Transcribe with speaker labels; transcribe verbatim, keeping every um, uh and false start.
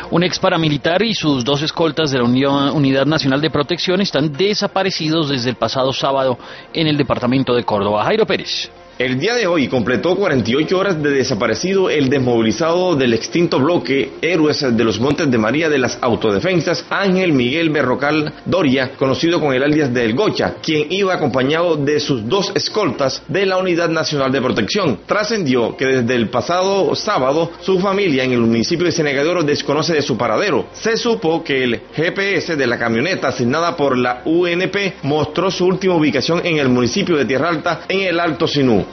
Speaker 1: Un ex paramilitar y sus dos escoltas de la Unidad Nacional de Protección están desaparecidos desde el pasado sábado en el departamento de Córdoba. Jairo Pérez.
Speaker 2: El día de hoy completó cuarenta y ocho horas de desaparecido el desmovilizado del extinto bloque Héroes de los Montes de María de las Autodefensas, Ángel Miguel Berrocal Doria, conocido con el alias de El Gocha, quien iba acompañado de sus dos escoltas de la Unidad Nacional de Protección. Trascendió que desde el pasado sábado su familia en el municipio de Cienega desconoce de su paradero. Se supo que el G P S de la camioneta asignada por la U N P mostró su última ubicación en el municipio de Tierra Alta, en el Alto Sinú.